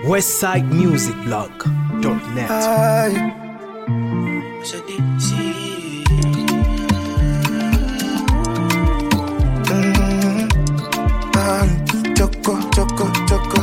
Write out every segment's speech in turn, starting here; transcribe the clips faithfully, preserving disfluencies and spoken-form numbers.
westside music blog dot net. Choco, choco, choco.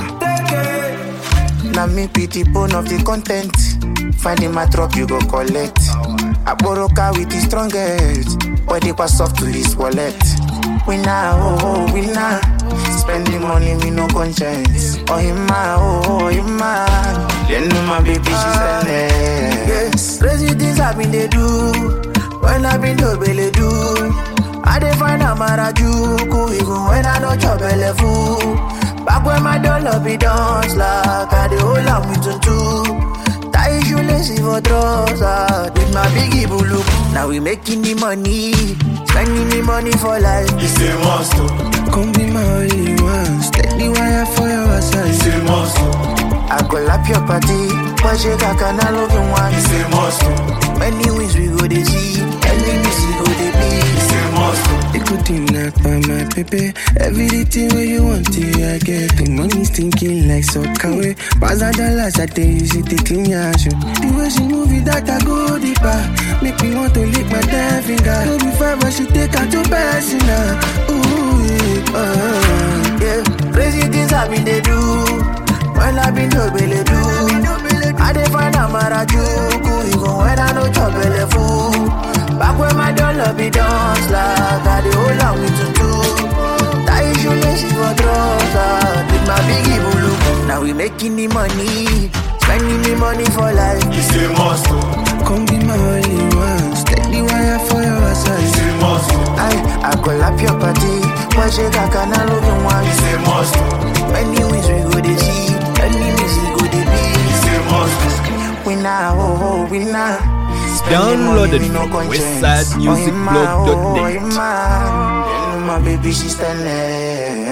Now me be the bone of the content. Finding my drop, you go collect. I borrow car with the strongest. Body pass off to his wallet. Winner, oh, oh, winner. Spending money with no conscience. Oh, him, oh, oh, him, you know my baby, she's a yes. Crazy things I been they do. When I been to belly do. I dey find a marajuku, even when I don't chop belly food. Back when my dollar be dance like I dey hold am with tutu. Tie shoelace for trouser with my biggie bulu. Now we making the money, spending the money for life. It's a monster. Come be my only one, steady wire for your side. It's a monster. I go lap your party, but she can I love you one. It's a monster. Many wins we go they see, enemies we go they be. It's a monster. You could knock by my baby. Everything where you want to, I get. The money's thinking like soccer. Pass a dollars a day, you see the clean your shoe. The way she move it, that I go deeper. Make me want to lick my damn finger. No be five, but she take her to personal. Ooh, yeah, uh, yeah. Crazy things I been they do. When I been to belly do. I dey find a marajuku, even when I no chop belly food. Back when my dollar be dance like I dey hold am with tutu. Tie shoelace for trouser with my biggie bulu. Now we making the money, spending the money for life. It's a monster. come be my only one, steady wire for your side. It's a monster. I, I go lap your party, but she can I love you one. It's a monster. Many wins we go they see, enemies we go they be. It's a monster. Winner, oh, oh, winner. Downloaded from westside music blog dot net. My baby, she's standing.